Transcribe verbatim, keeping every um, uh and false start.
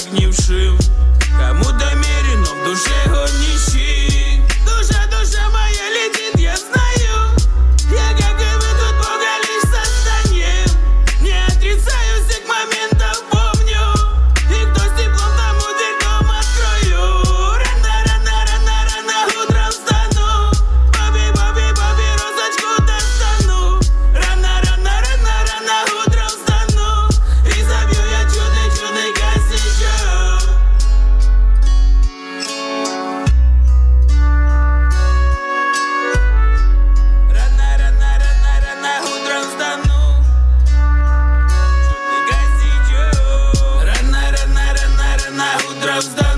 огнившим. Кому-то мере, но в душе он нищий. Душа, душа моя летит, я знаю. Я, как и вы, тут Бога лишь созданием. Не отрицаю, всех моментов помню. И кто с теплом, тому дверь дом открою. Рано, рано, рано, рано утром встану. Баби, баби, баби, розочку достану. Рано, рано, рано, рано утром встану. И забью я чудный, чудный косячок. Рано, рано, рано, рано утром встану. Чудный косячок. Рано, рано, рано, рано утром встану.